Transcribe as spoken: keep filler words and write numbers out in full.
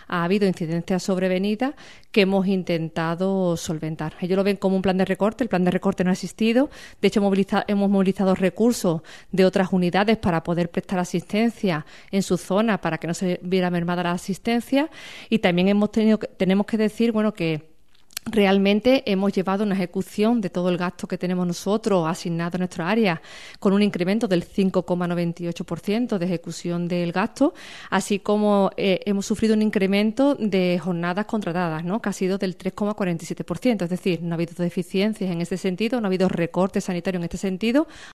ha habido incidencias sobrevenidas que hemos intentado solventar. Ellos lo ven como un plan de recorte, el plan de recorte no ha existido. De hecho, moviliza, hemos movilizado recursos de otras unidades para poder prestar asistencia en su zona para que no se viera mermada la asistencia, y también hemos tenido que, tenemos que decir, bueno, que realmente hemos llevado una ejecución de todo el gasto que tenemos nosotros asignado a nuestra área con un incremento del cinco coma noventa y ocho por ciento de ejecución del gasto, así como eh, hemos sufrido un incremento de jornadas contratadas, ¿no?, que ha sido del tres coma cuarenta y siete por ciento. Es decir, no ha habido deficiencias en este sentido, no ha habido recortes sanitarios en este sentido,